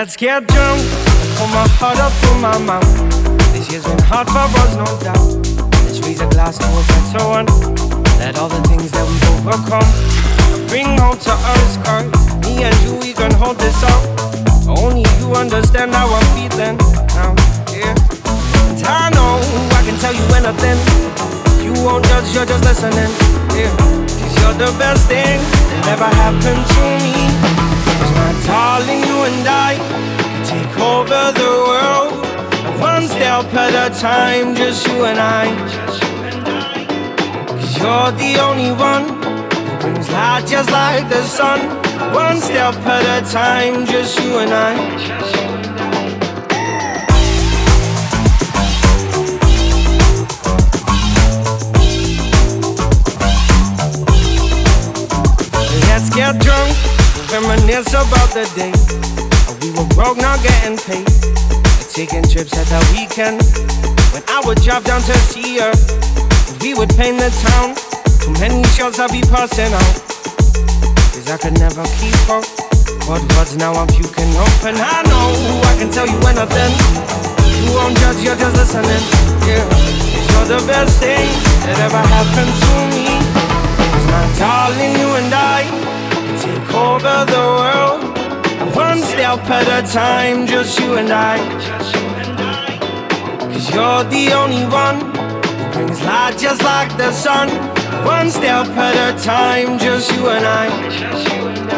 Let's get drunk, put my heart up in my mouth. This year's been hard for us, no doubt. Let's raise a glass to a better one. Let all the things that we've overcome bring home to us, cause me and you, we can hold this out. Only you understand how I'm feeling now, yeah. And I know I can tell you anything. You won't judge, you're just listening, yeah. Cause you're the best thing that ever happened to me. Cause my darling, you and I can take over the world, one step at a time, just you and I. Cause you're the only one who brings light just like the sun, one step at a time, just you and I. Let's get drunk, reminisce about the day we were broke, not getting paid, taking trips at the weekend. When I would drive down to see her, we would paint the town. Too many shots I'd be passing out, cause I could never keep up. But now I'm puking up, and I know I can tell you anything. You won't judge, you're just listening, yeah. Cause you're the best thing that ever happened to me. Cause my darling, you and I can take over the world, one step at a time, just you and I. Cause you're the only one who brings light just like the sun, one step at a time, just you and I.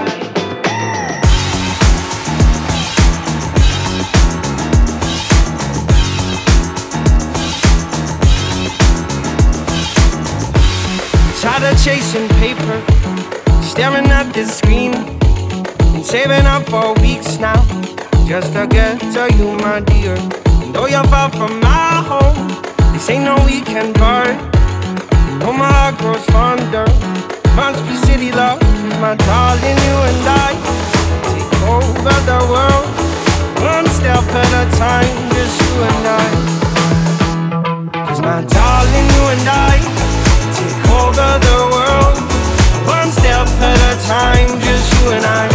Tired of chasing paper, staring at the screen, been saving up for weeks now, just to get to you, my dear. And though you're far from my home, this ain't no weekend bar. You know my heart grows fonder, must be city love. My darling, you and I take over the world, one step at a time, just you and I. Cause my darling, you and I take over the world, one step at a time, just you and I.